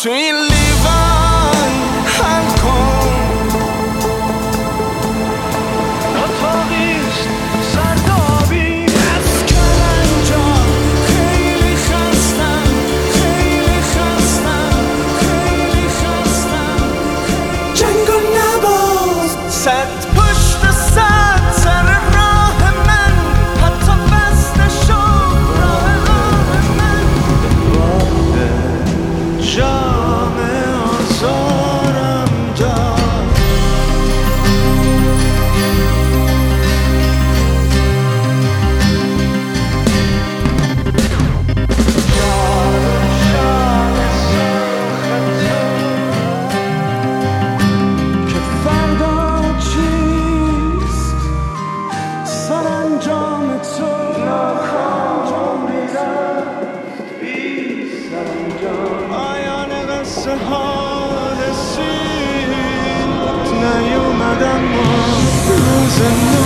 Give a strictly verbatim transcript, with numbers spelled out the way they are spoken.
تو این لیوان حل کن. اتاقیست سردابی از کلنجان، خیلی خستم خیلی خستم خیلی خستم. جنگ و نباز صد پشت صد سر راه من، حتی بسته شد راه راه من. جام آزارم داد، که فردا چیست سرانجام تو. پایان قصه ها رسید نیومدم ما روز نو.